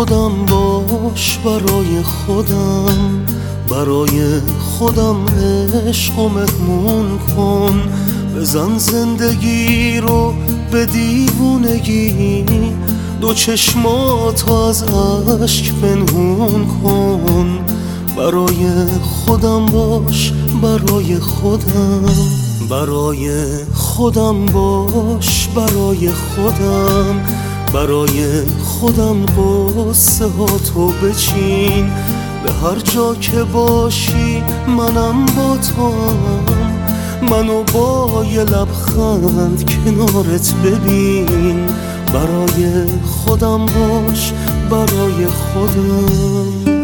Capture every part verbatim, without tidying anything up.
خودم باش، برای خودم برای خودم عشق و مهمون کن. بزن زندگی رو به دیوونگی، دو چشماتو از اشک پنهون کن. برای خودم باش، برای خودم برای خودم باش، برای خودم برای خودم قصه ها تو بچین. به هر جا که باشی منم با توام، منو با یه لبخند کنارت ببین. برای خودم باش، برای خودم.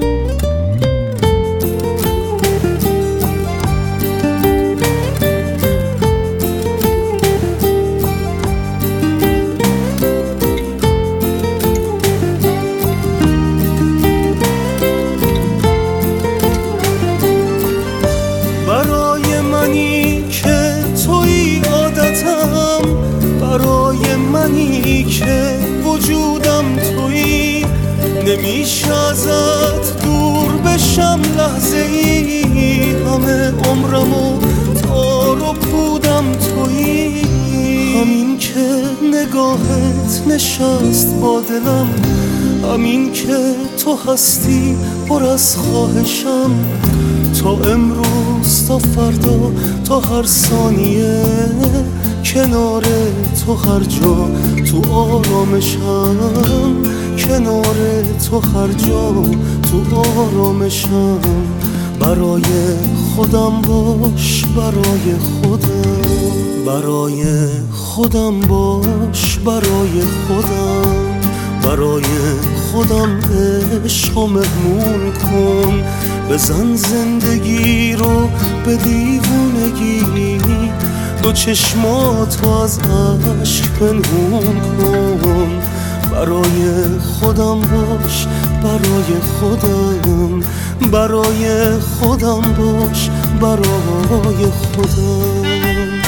برای منی که توی عادتم، برای منی که وجودم تویی، نمیشه ازت دور بشم لحظه ای. همه عمرمو تار و پودم تویی، همین که نگاهت نشست با دلم، همین که تو هستی پر از خواهشم. تا امروز تا فردا تا هر ثانیه کنار تو، هر جا تو آرامشم. کنار تو هر جا تو آرامشم. برای خودم باش، برای خودم برای خودم باش، برای خودم برای خودم عشق و مهمون کن. بزن زندگی رو به دیوونگی، دو چشماتو از اشک پنهون کن. برای خودم باش، برای خودم برای خودم باش، برای خودم.